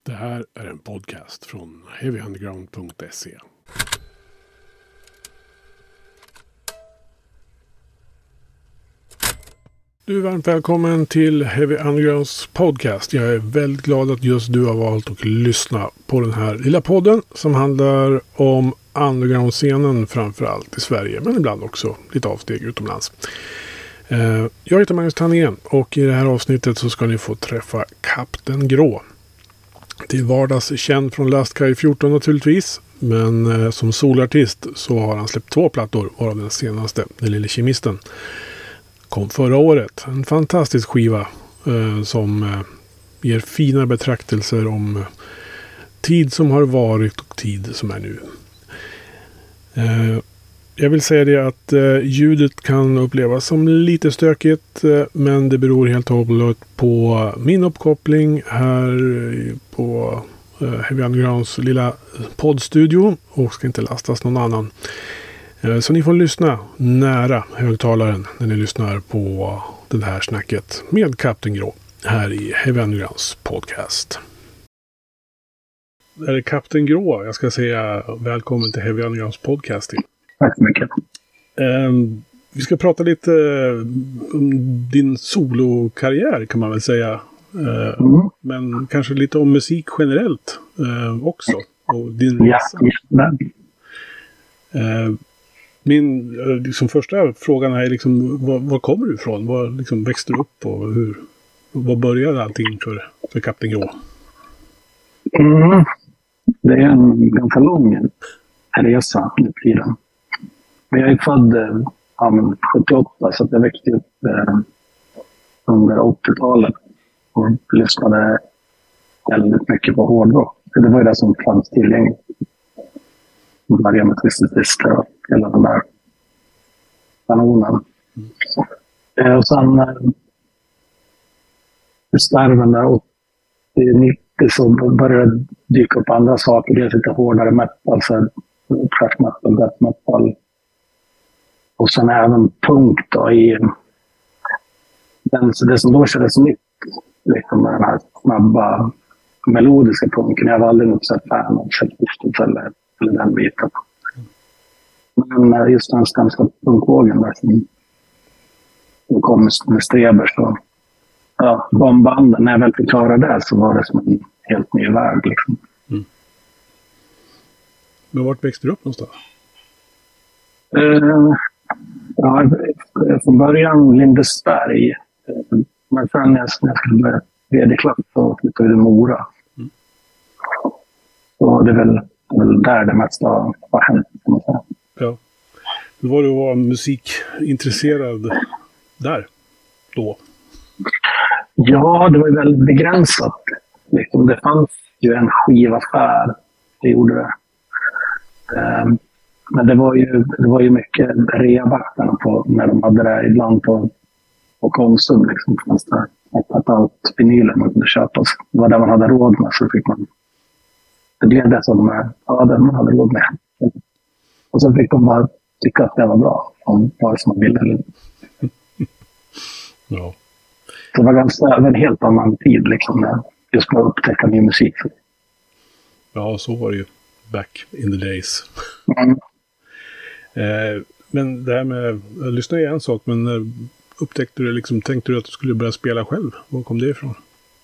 Det här är en podcast från heavyunderground.se. Du är varmt välkommen till Heavy Undergrounds podcast. Jag är väldigt glad att just du har valt att lyssna på den här lilla podden som handlar om underground-scenen framförallt i Sverige, men ibland också lite avsteg utomlands. Jag heter Magnus Tandén och i det här avsnittet så ska ni få träffa Kapten Grå. Till vardags känd från Lastkaj 14 naturligtvis, men som solartist så har han släppt 2 plattor, varav den senaste, Den lille kemisten, kom förra året. En fantastisk skiva som ger fina betraktelser om tid som har varit och tid som är nu. Jag vill säga det att ljudet kan upplevas som lite stökigt, men det beror helt och hållet på min uppkoppling här på Heavy Undergrounds lilla poddstudio och ska inte lastas någon annan. Så ni får lyssna nära högtalaren när ni lyssnar på det här snacket med Kapten Grå här i Heavy Undergrounds podcast. Det är Kapten Grå. Jag ska säga välkommen till Heavy Undergrounds podcast till. Tack så mycket. Vi ska prata lite om din solokarriär kan man väl säga. Men kanske lite om musik generellt också. Och din resa. Min liksom, första frågan är liksom, var kommer du ifrån? Var liksom, växte du upp och vad började allting för Kapten Grå? Det är en ganska lång resa nu för tiden. Men jag är född 78 så att jag växte upp under 80-talet och lyssnade väldigt mycket på hårdrock. Det var ju det som fanns tillgängligt. Jag började med Twisted Sister och hela den där kanonen. Och sen just där 80-90 så började det dyka upp andra saker. Det är lite hårdare metal, så thrash metal, death metal. Och sen även punk då i det som då kändes nytt. Liksom med den här snabba melodiska punken. Jag var aldrig något så fan av Sex eller den biten. Men just den svenska punkvågen där som kom med Streber så ja, bombanden, när jag väl förklarade det så var det som en helt ny värld liksom. Men vart växte du upp någonstans? Ja, från början Lindesberg. Men sen när jag skulle börja tredje klass så flyttade vi till Mora. Så det är väl där det mesta har hänt, kan man säga. Ja. Hur var du att vara musikintresserad där då? Ja, det var ju väldigt begränsat. Liksom, det fanns ju en skivaffär. Det gjorde det. Men det var ju mycket reabakterna på när de hade det ibland på Konsum. Liksom, fanns det ett allt vinyler man kunde köpa. Det var där man hade råd med, så fick man. Det blev det som den man hade råd med. Och så fick de bara tycka att det var bra. Om vad som man ville. Ja. Det var en helt annan tid liksom, när just att upptäcka ny musik. Ja, så var det ju back in the days. Men det här med att lyssna är en sak, men när upptäckte du liksom, tänkte du att du skulle börja spela själv? Var kom det ifrån?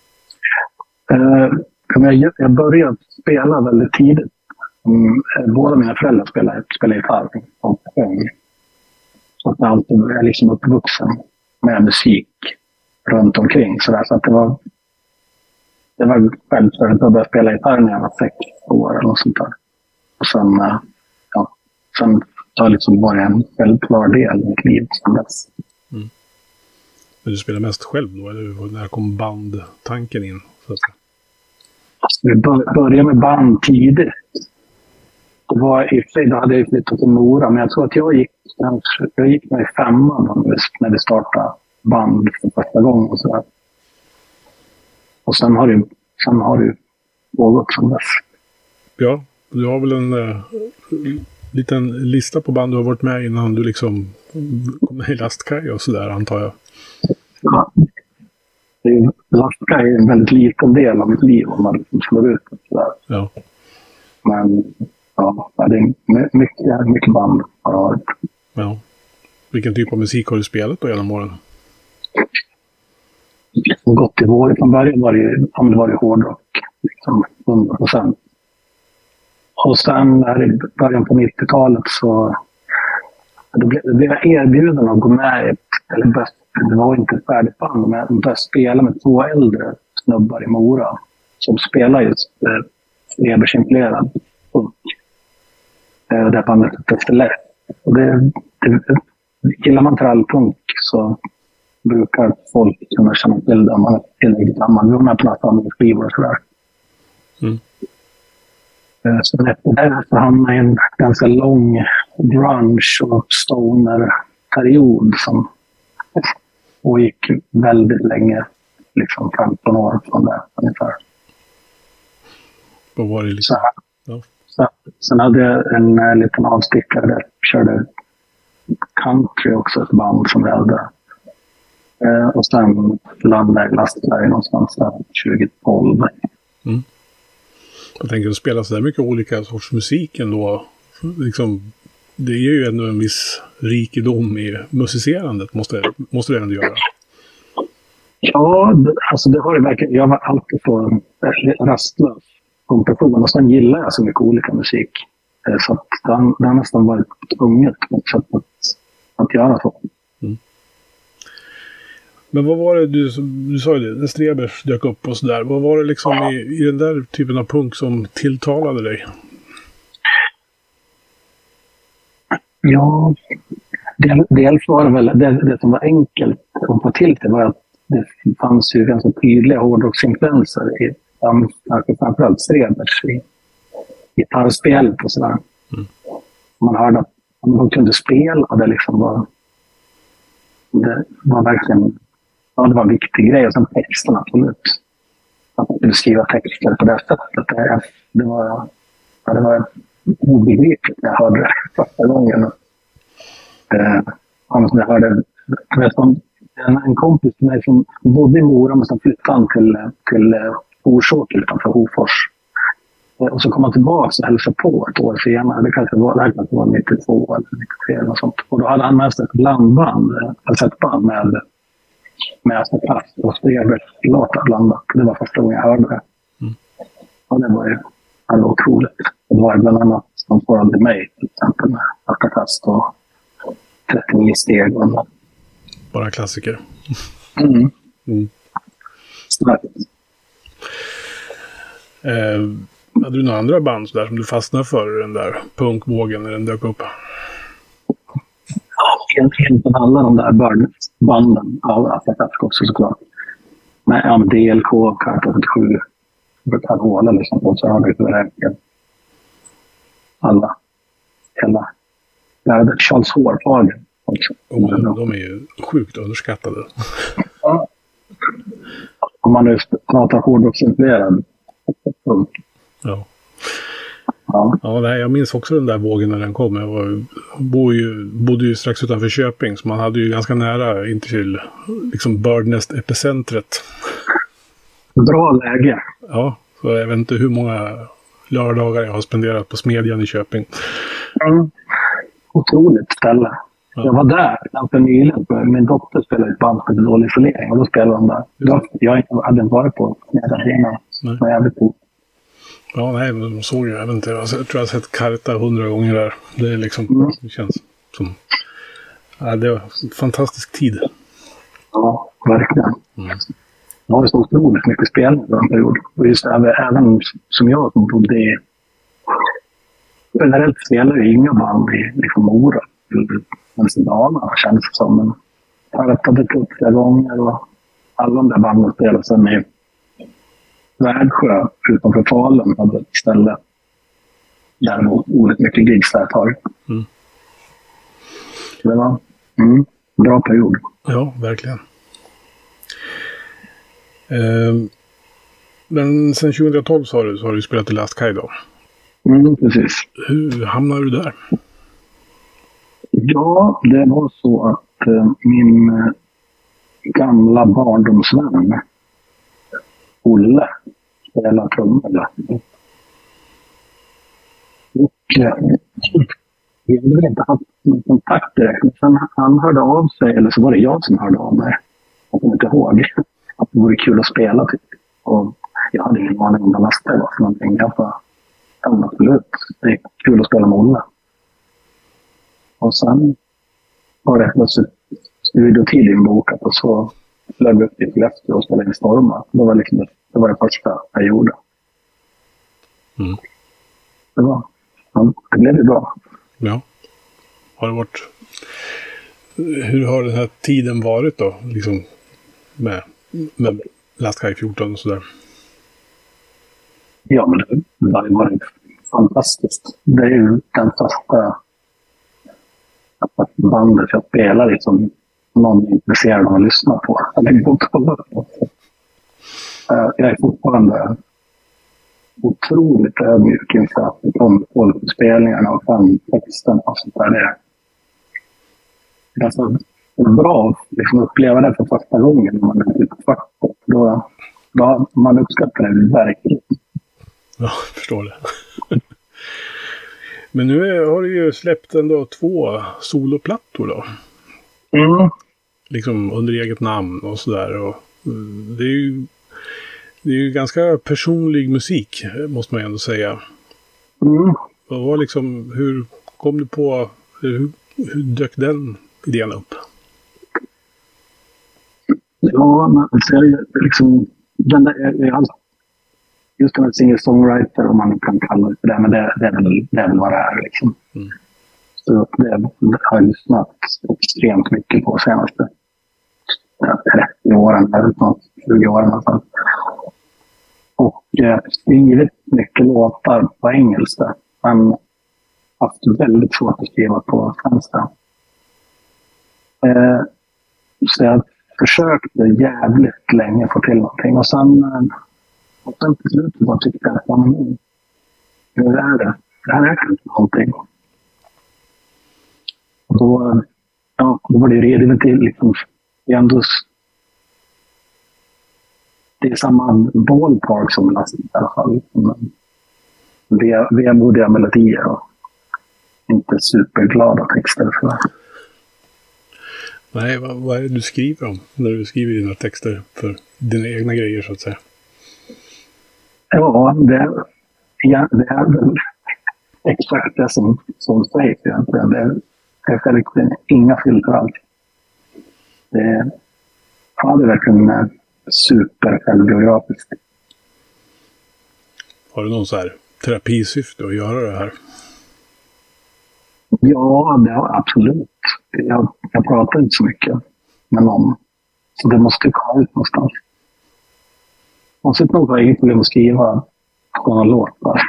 Jag började spela väldigt tidigt. Båda mina föräldrar spelade gitarr och sjöng. Så att jag är liksom uppvuxen med musik runt omkring. Så att det var självklart att jag började spela gitarr när jag var 6 år eller något sånt där. Och sen har liksom varit en självklar del i mitt liv sedan dess. Men du spelar mest själv då? Eller när kom bandtanken in? Så att säga? Vi började med band tidigt. Det var i och för sig, då hade jag flyttat till Mora, men jag tror att jag gick med i 5:an när vi startade band för första gången och sådär. Och sen har det pågått som dess. Ja, du har väl en liten lista på band du har varit med innan du liksom kom med i Lastkaj och sådär, antar jag. Ja. Laska är en väldigt liten del av mitt liv om man liksom slår ut det sådär. Ja. Men ja, det är mycket band har varit. Ja. Vilken typ av musik har du spelat då genom åren? Gått i vår. Från början var det hårdrock. Liksom 100%. Och sen där i början på 90-talet så blev jag erbjuden att gå med i det var inte ett färdigt band, men jag började spela med 2 äldre snubbar i Mora som spelar just Strebers-influerad punk. Det bandet heter Lätt. Och gillar man trallpunk så brukar folk kunna känna till det om man är tillräckligt gammal. Vi var med på några samlingsskivor och sådär. Mm. Så efter det så hamnade jag i en ganska lång grunge- och stoner-period som gick väldigt länge, liksom 15 år från det ungefär. Vad var det liksom? Sen hade jag en liten avstickare där jag körde country också, ett band som jag hade. Och sen landade jag i Lastvärg någonstans där 2012. Mm. Jag tänker att spela så där mycket olika sorts musik ändå. Liksom, det är ju ändå en viss rikedom i musicerandet, måste det ändå göra. Ja, alltså det har det verkligen. Jag var alltid så rastlös som person och sen gillar jag så mycket olika musik. Så att det har nästan varit tvunget på ett sätt att göra så. Mm. Men vad var det, du sa ju det, när Strebers dök upp och sådär. Vad var det liksom i den där typen av punk som tilltalade dig? Ja, dels var det väl det som var enkelt att få till det var att det fanns ju ganska tydliga hårdrocksinfluenser i framförallt Strebers i gitarrspelet och sådär. Mm. Man hörde att de kunde spela, det liksom var verkligen, ja, det var en viktig grej. Och sen texterna, absolut. Att man kunde skriva texter på det sättet. Det var obegripligt när jag hörde det första gången. Annars när jag hörde, en kompis till mig som bodde i Mora men sen flyttade han till Forsåker utanför Hofors. Och så kom han tillbaka och hälsade på ett år senare. Det kanske var 92 eller 93 eller något sånt. Och då hade han med sig ett blandband, ett band med Kass och Strebers låtar blandat. Det var första gången jag hörde det. Mm. Och det var otroligt. Det var bland annat som svarade mig, till exempel med Kass och 39 steg. Och bara klassiker. Mm. Mm. Starkt. Hade du några andra band där som du fastnade för den där punkvågen när den dök upp? Ja, egentligen alla de där banden. Ja, också såklart. Men DLK, Karta 77, Karhola liksom. Och så har det verkligen alla. Hela. Jag hade Charles Hårfagen också. De är ju sjukt underskattade. Ja. Om man nu pratar hårdrocksinfluerad punk. Ja. Ja, nej, jag minns också den där vågen när den kom. Jag bodde ju strax utanför Köping, så man hade ju ganska nära in till liksom Birdnest-epicentret. Bra läge. Ja, så jag vet inte hur många lördagar jag har spenderat på Smedjan i Köping. Mm. Otroligt ställe. Ja. Jag var där ganska nyligen. Min dotter spelade ett band med dålig isolering och då spelade de där. Jag hade inte varit på Smedjan innan. Men jag vet inte. Ja, nej, men de såg ju, jag vet inte, jag tror jag har sett Karta 100 gånger där. Det är liksom, det känns som, ja, det var en fantastisk tid. Ja, verkligen. Mm. Det var så otroligt mycket spel under den perioden. Och just även som jag som bodde i, generellt spelade ju inga band i liksom Mora. Men sin dana kändes det som. Men Karta hade upp flera gånger och alla de där banden spelade sen i Värdsjö utanför Falun hade ett ställe där det var oerhört mycket gigs där ett tag. Mm. Det var en bra period. Ja, verkligen. Men sen 2012 så har du spelat i Last Kaj då. Precis. Hur hamnade du där? Ja, det var så att gamla barndomsvän, Olle, spelar trummor. Och vi hade väl inte haft någon kontakt direkt. Men sen han hörde av sig, eller så var det jag som hörde av mig. Jag kommer inte ihåg att det vore kul att spela. Typ. Och jag hade ingen aning om vad nästa var för någonting. Jag bara, ja, absolut, det är kul att spela med Olle. Och sen var det plötsligt studiotid inbokat och så flög vi upp till Skellefteå och spelade in Stormar. Det var det första jag gjorde. Mm. Det blev ju bra. Ja. Har det varit... Hur har den här tiden varit då? Liksom med Last High 14 och sådär. Ja, men det har ju varit fantastiskt. Det är ju den första bandet jag spelar i som någon är intresserad av att lyssna på. Eller gå och kolla på. Jag är fortfarande otroligt ödmjuk inför att det kommer folk på spelningarna och kan texten och sånt där. Det är alltså bra att liksom uppleva det för första gången när man är ute på kvartet. Då man uppskattar det verkligen. Ja, jag förstår det. Men nu har du ju släppt ändå 2 soloplattor då. Mm. Liksom under eget namn och sådär. Och det är ju ganska personlig musik, måste man ändå säga. Mm. Och vad liksom, hur kom du på, hur dök den idén upp? Ja, men liksom, den där är just den här singer-songwriter, om man kan kalla det för det, men det är väl vad det är liksom. Mm. Så det har jag lyssnat extremt mycket på senaste 30 åren, eller 20 åren i alla fall. Och skrivit mycket låtar på engelska, men haft väldigt svårt att skriva på svenska. Så jag försökte jävligt länge få till någonting. Och sen till slutet bara tyckte jag att nu är det. Det här är kanske någonting. Och då var det ju redigt till liksom, det är samma ballpark som Last i alla fall. Vemodiga melodier och inte superglada texter. Så. Nej, vad är det du skriver om när du skriver dina texter för dina egna grejer så att säga? Ja, det är väl exakt det som sägs egentligen. Det är verkligen inga filter alls. Det är verkligen super självbiografiskt. Har du någon så här terapisyfte att göra det här? Ja, det har absolut. Jag pratar inte så mycket med någon. Så det måste komma ut någonstans. Och så nog har jag inget problem att skriva några låtar.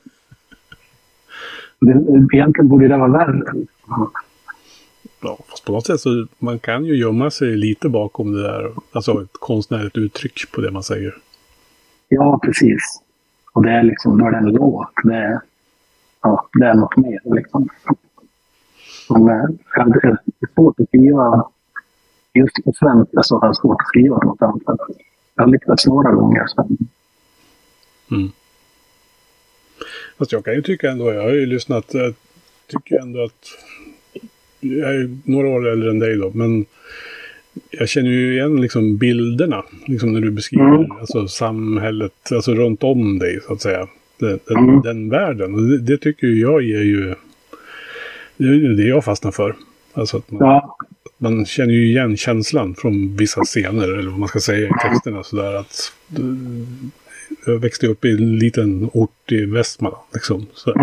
Egentligen borde det vara värre. Ja, fast på något sätt så man kan ju gömma sig lite bakom det där. Alltså ett konstnärligt uttryck på det man säger. Ja, precis. Och det är liksom, då är det en låt. Det är något mer liksom. Men det är svårt att skriva. Just på svenska så har jag svårt att skriva något annat. Jag har lyckats några gånger sen. Mm. Fast jag kan ju tycka ändå, jag har ju lyssnat, jag tycker ändå att jag är några år äldre än dig då, men jag känner ju igen liksom bilderna, liksom när du beskriver alltså samhället, alltså runt om dig så att säga, den världen. Och det tycker jag är ju det jag fastnar för. Alltså att man känner ju igen känslan från vissa scener, eller vad man ska säga i texterna sådär, att jag växte upp i en liten ort i Västmanland liksom.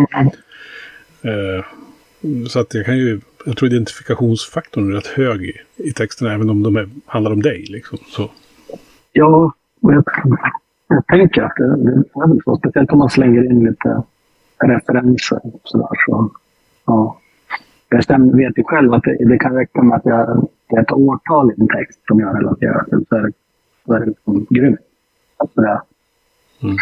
Så att jag tror identifikationsfaktorn är rätt hög i texterna, även om de handlar om dig liksom. Så. Ja, och jag tänker att det är väl så, speciellt om man slänger in lite referenser och sådär. Så, ja. Jag vet ju själv att det kan räcka med att det är ett årtal i en text som jag relaterar till, så är det liksom grymt. Alltså det. Mm.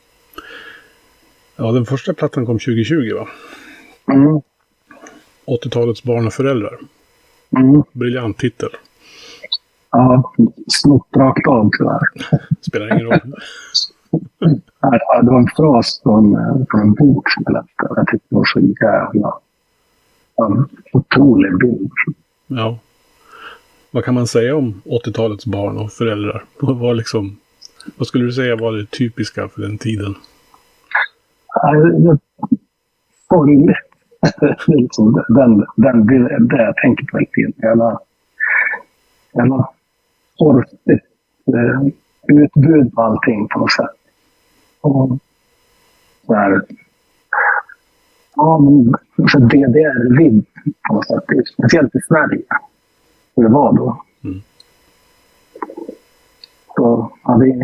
Ja, den första plattan kom 2020 va? Mm. 80-talets barn och föräldrar. Mm. Briljant titel. Ja, snott rakt av tyvärr. Spelar ingen roll. Det var en fras från en bok som jag läste. Jag tyckte det var så jävla otrolig bild. Ja. Vad kan man säga om 80-talets barn och föräldrar? Vad skulle du säga var det typiska för den tiden? Sorgligt. Liksom det jag tänker på hela tiden. Jävla torftigt utbud på allting på något sätt. Och så här. Ja, men så det är vidd på något sätt. Speciellt i Sverige. Hur det var då. Mm. Så ja, det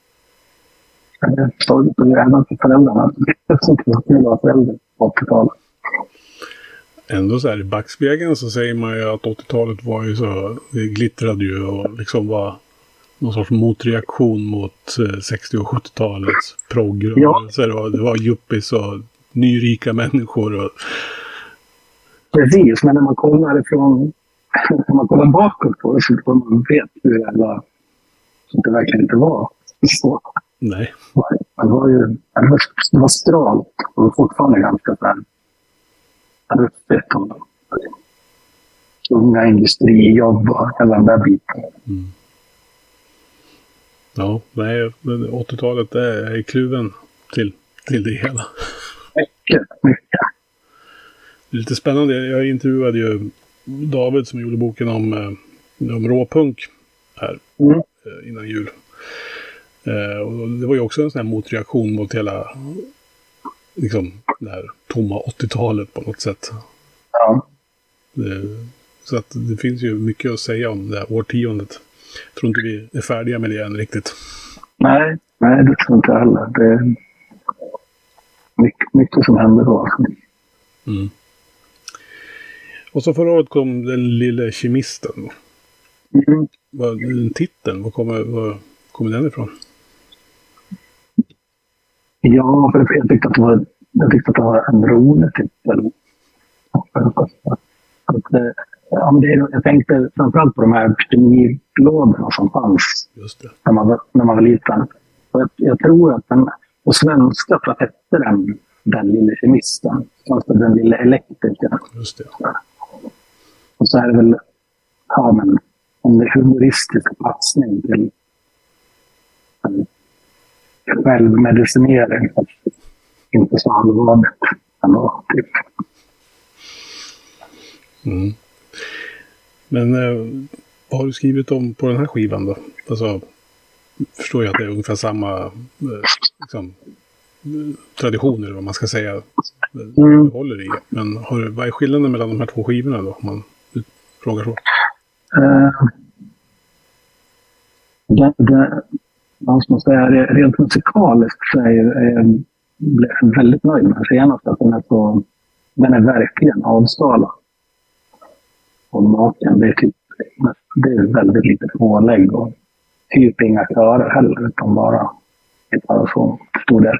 är sorgligt och även för föräldrarna. Det är så kul att vara förälder på 80-talet. Ändå så här i backspegeln så säger man ju att 80-talet var ju så, det glittrade ju och liksom var någon sorts motreaktion mot 60- och 70-talets progrörelser. Ja. Det var yuppies och nyrika människor. Och... Precis, men när man kollar bakåt på det så får man vet hur det verkligen inte var så. Nej. Det var stralt och det var fortfarande ganska så här ruffigt och unga industrijobb och hela den där biten. Mm. Ja, nej, 80-talet är kluven till det hela. Mycket. Det är lite spännande. Jag intervjuade ju David som gjorde boken om råpunk här innan jul. Och det var ju också en sån här motreaktion mot hela liksom det här tomma 80-talet på något sätt. Ja. Så att det finns ju mycket att säga om det här årtiondet. Jag tror inte vi är färdiga med det än riktigt. Nej, det tror inte jag heller. Det är mycket som händer då. Mm. Och så förra året kom Den lille kemisten. Mm. Den titeln, var kommer den ifrån? Ja, för jag tyckte att det var en rolig titel. Jag tänkte framförallt på de här kemilådorna som fanns. Just det. När man var liten. Jag tror att på svenska så hette den lille kemisten. Alltså den lille elektrikern. Just det. Och så är det väl en humoristisk passning till självmedicinering. Inte så allvarligt ändå, typ. Mm. Men vad har du skrivit om på den här skivan då? Alltså, förstår jag att det är ungefär samma liksom, traditioner, vad man ska säga, du håller i. Men vad är skillnaden mellan de här två skivorna då, om man frågar så? Vad ska man säga, rent musikaliskt så är jag väldigt nöjd med den senaste. Den är verkligen avskalad. Och maken, det är väldigt lite pålägg och typ inga körer heller, utan bara gitarr och så stor del.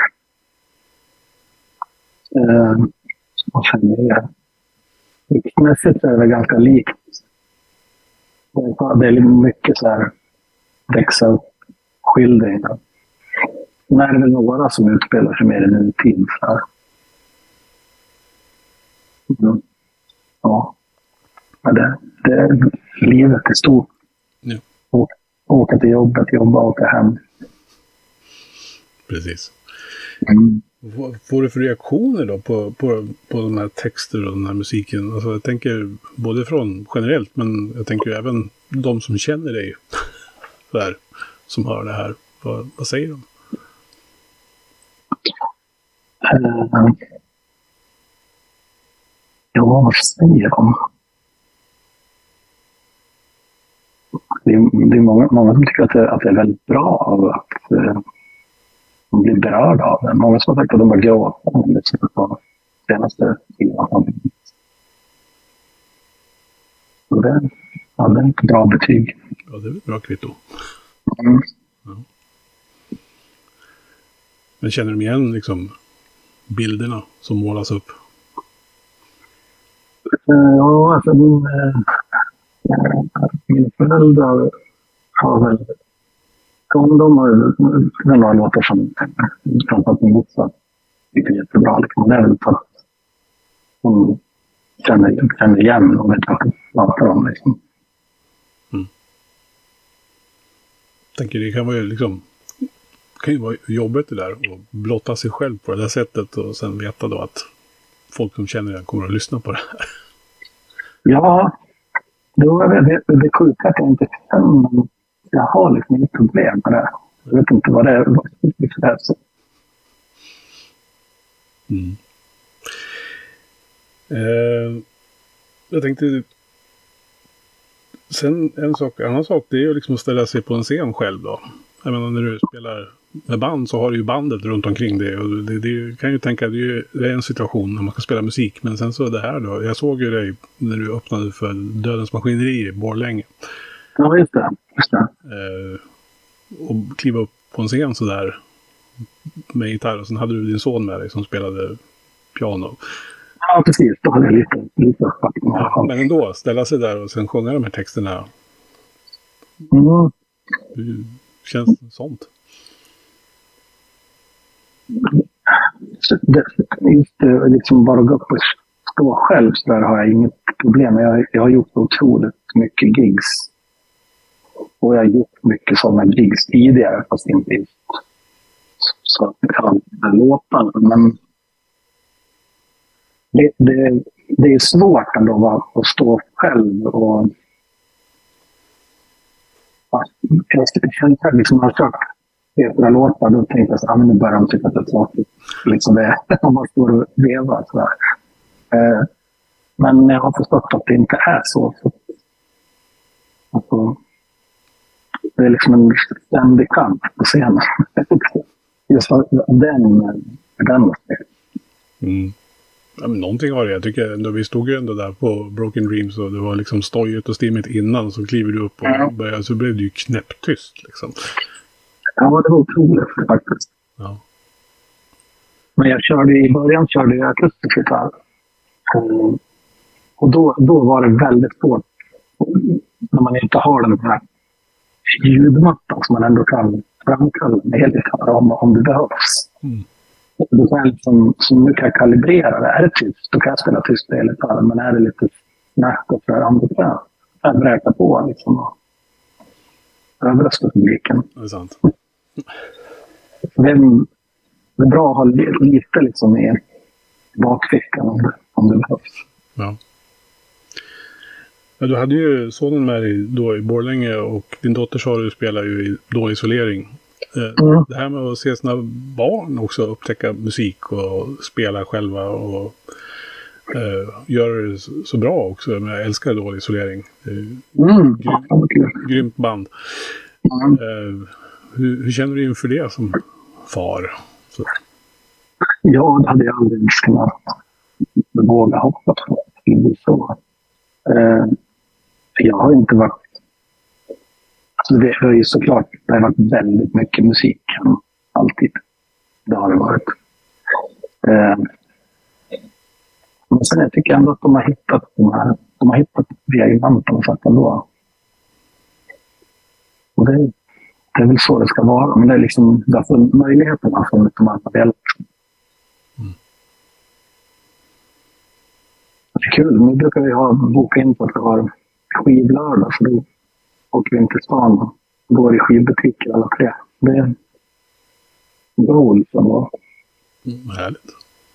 Och sen riktmässigt så är det ganska likt. Det är mycket så här växa upp skildringar. Sen är det väl några som utspelar sig mer i nutid. Ja. Men livet är stort. Ja. Åka till jobbet, jobba, åka hem. Precis. Mm. Vad får du för reaktioner då på de här texter och den här musiken? Alltså jag tänker både från generellt, men jag tänker även de som känner dig där, som hör det här. Vad säger de? Ja, vad säger de? Det är många som tycker att det är väldigt bra av att de blir berörda av det. Många som har sagt att de var gråta på senaste tiden. Så det är ett bra betyg. Ja, det är ett bra kvitto. Mm. Ja. Men känner du igen liksom bilderna som målas upp? Ja, alltså Mina föräldrar har väl... De har några låtar som framförallt min morsa tycker är jättebra. Liksom. Det är väl för att hon känner igen och vet vad hon pratar om. Liksom. Jag tänker det kan ju vara jobbigt det där att blotta sig själv på det där sättet och sen veta då att folk som känner det kommer att lyssna på det här. Ja, då är det sjukt att jag inte känner. Jag har liksom inget problem med det. Jag vet inte vad det är. Jag tänkte sen en annan sak det är ju liksom att ställa sig på en scen själv då. Jag menar när du spelar med band så har du ju bandet runt omkring det och det kan ju tänka det är en situation när man ska spela musik, men sen så det här då, jag såg ju dig när du öppnade för Dödens Maskineri i Borlänge. Ja, just det. Och kliva upp på en scen så där med gitarr och sen hade du din son med dig som spelade piano. Ja, precis. Då hade jag lite uppfattning. Ja, men ändå, ställa sig där och sen sjunga de här texterna. Hur känns det sånt? Just liksom bara gå upp och stå själv så där har jag inget problem. Jag har gjort otroligt mycket gigs. Och jag har gjort mycket sådana gigs tidigare, fast inte just så att jag kan låta. Men det är svårt ändå att stå själv och jag känner liksom när jag har kört flera låtar, då tänkte jag så nu börjar de tycka att det är tråkigt. Liksom det, om man står och vevar sådär. Men jag har förstått att det inte är så. Alltså, det är liksom en ständig kamp på scenen. Just den aspekten. Ja, men någonting har det. Jag tycker ändå, vi stod ju ändå där på Broken Dreams och det var liksom stojigt och stimmigt innan, så kliver du upp och börjar, så blev det ju knäpptyst liksom. Ja, det var otroligt faktiskt. Ja. Men i början körde jag akustisk gitarr. Och då var det väldigt svårt när man inte har den här ljudmattan som man ändå kan framkalla med elgitarr om det behövs. Då kan jag liksom, så nu kan jag kalibrera det. Är det tyst, då kan jag spela tyst på elgitarren. Men är det lite snack och för andra kan jag räkna på liksom, och överraska publiken. Det är sant. Det är bra att ha lite liksom i bakfickan om det behövs. Ja. Ja, du hade ju sonen med dig då i Borlänge och din dotter sa du spelar ju i då isolering. Det här med att se sina barn också upptäcka musik och spela själva och göra det så bra också. Men jag älskar då isolering. Grymt band. Hur känner du inför det som far? Så. Ja, det hade jag aldrig kunnat våga hoppas på. Så. Jag har inte varit... Alltså det har ju såklart det har varit väldigt mycket musik. Alltid. Det har det varit. Men sen jag tycker ändå att de har hittat diamanten så att ändå. Och det är väl så det ska vara. Men det är liksom därför möjligheten har funnits de andra delarna. Det är kul. Nu brukar vi boka in på att vi har skivlördag. Så då åker vi in till stan och går i skivbutiker alla tre. Det är en roll som var. Härligt.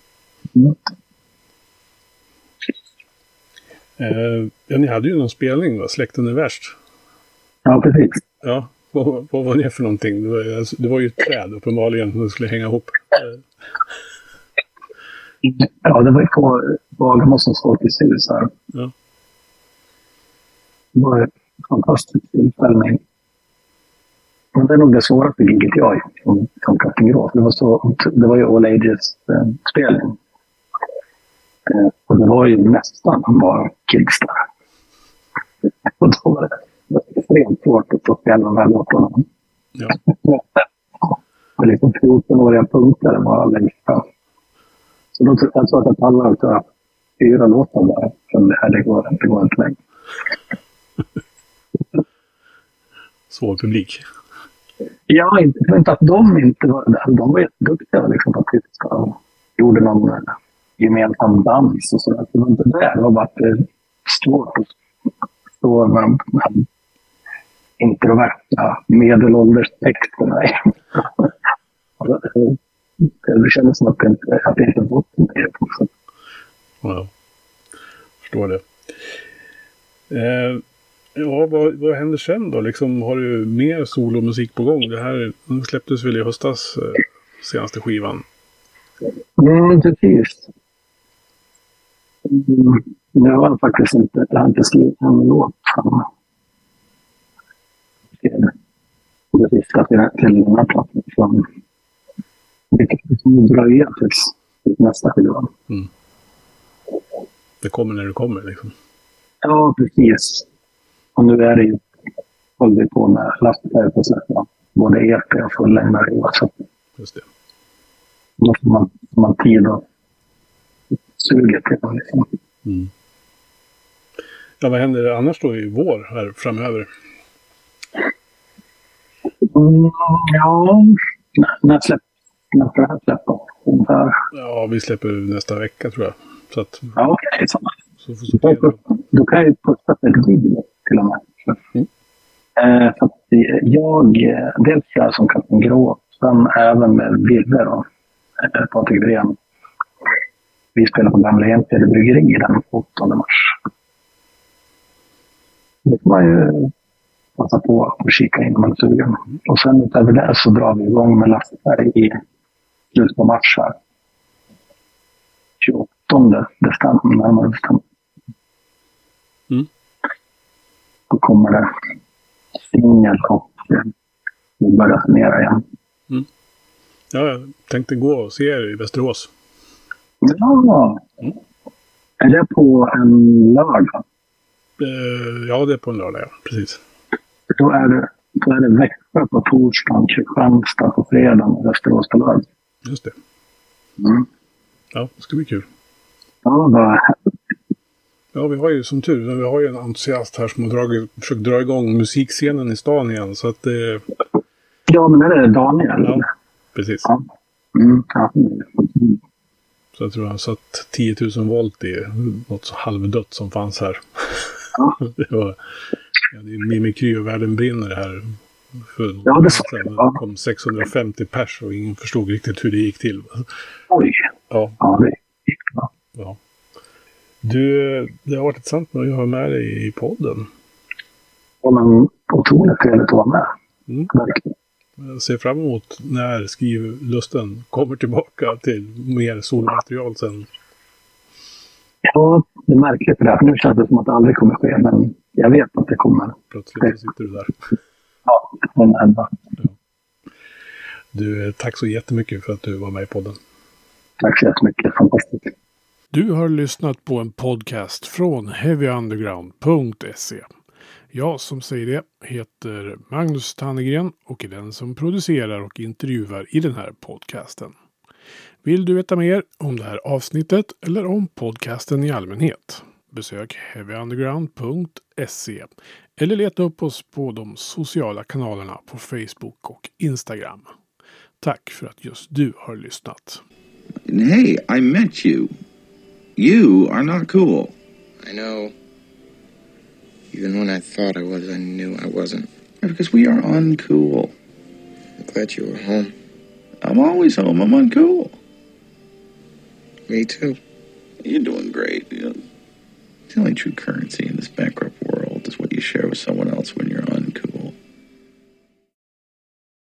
Ja, ni hade ju någon spelning va? Släkten är värst. Ja, precis. Ja, vad var det för någonting? Det var ju ett träd uppenbarligen som skulle hänga ihop. Ja, det var ju på Bagarmossens Folkets hus här. Ja. Det var en fantastisk tillställning. Men det är nog det svåraste giget jag som Kattingrå. Det var ju All Ages spelning. Och det var ju nästan bara kids där. Och då var det extremt svårt att få spela de här låtarna. Ja. Och liksom 14-åriga punkter bara längst fram. Så då tror jag att alla har 4 låtar där. För det här det går inte längre. Svår publik. Ja, inte att de inte var där. De var jätteduktiga liksom, på tyska och gjorde någon gemensam dans och sådär. Det var inte där. Det var bara att det är svårt att stå med de introverta medelålders texterna. Det kändes som att det inte var det. Wow. Förstår det. Ja, vad händer sen då? Liksom, har du mer solomusik på gång? Det här släpptes väl i höstas, senaste skivan? Precis. Jag har faktiskt inte skrivit en låt det sista till den här plattan. Det kommer dröja tills nästa skiva. Mm. Det kommer när det kommer liksom. Ja, precis. Och nu är det ju, håller vi på med lastfärg på släppa. Både EP och fullängdare. Just det. Då får man tid och suget till det liksom. Mm. Ja, vad händer annars då i vår här framöver? Ja, när får det här släppa? Ja, vi släpper nästa vecka tror jag. Så att, ja, okej. Så då kan jag ju posta ett video till och med. Så att dels jag som Katten Grå, sen även med Ville då, Patrik Gren. Vi spelar på Gamla Enskede bryggeri den 8 mars. Det får man ju passa på att kika in om man är sugen. Och sen utöver det så drar vi igång med lastfärg i slutet på mars här. 28 december, närmare bestämt. Då kommer det singel och vi börjar turnera igen. Ja, jag tänkte gå och se er i Västerås. Ja. Är det på en lördag? Ja, det är på en lördag, ja. Precis. Då är det Växjö på torsdagen, Kristianstad på fredagen och Västerås på lördag. Just det. Ja, det ska bli kul. Ja, vad härligt. Ja, vi har ju som tur, vi har ju en entusiast här som har försökt dra igång musikscenen i stan igen. Så att det... Ja, men är det Daniel? Ja, precis. Ja. Ja. Så jag tror han satt 10 000 volt i något så halvdött som fanns här. Ja. Det var mimikry och världen brinner här. Ja, det sa jag. Det kom 650 pers och ingen förstod riktigt hur det gick till. Oj. Ja, det gick bra. Ja. Du, det har varit ett sant att ha med dig i podden. Ja, men otroligt trevligt att vara med. Verkligen. Jag ser fram emot när skrivlusten kommer tillbaka till mer solmaterial sen. Ja, det är märkligt det där. För nu känns det som att det aldrig kommer ske. Men jag vet att det kommer. Plötsligt så sitter du där. Ja, det kommer hända. Ja. Du, tack så jättemycket för att du var med i podden. Tack så jättemycket. Fantastiskt. Du har lyssnat på en podcast från heavyunderground.se. Jag som säger det heter Magnus Tannegren och är den som producerar och intervjuar i den här podcasten. Vill du veta mer om det här avsnittet eller om podcasten i allmänhet? Besök heavyunderground.se eller leta upp oss på de sociala kanalerna på Facebook och Instagram. Tack för att just du har lyssnat. Hey, I met you. You are not cool. I know. Even when I thought I was, I knew I wasn't. Because we are uncool. I'm glad you were home. I'm always home. I'm uncool. Me too. You're doing great. You know, the only true currency in this bankrupt world is what you share with someone else when you're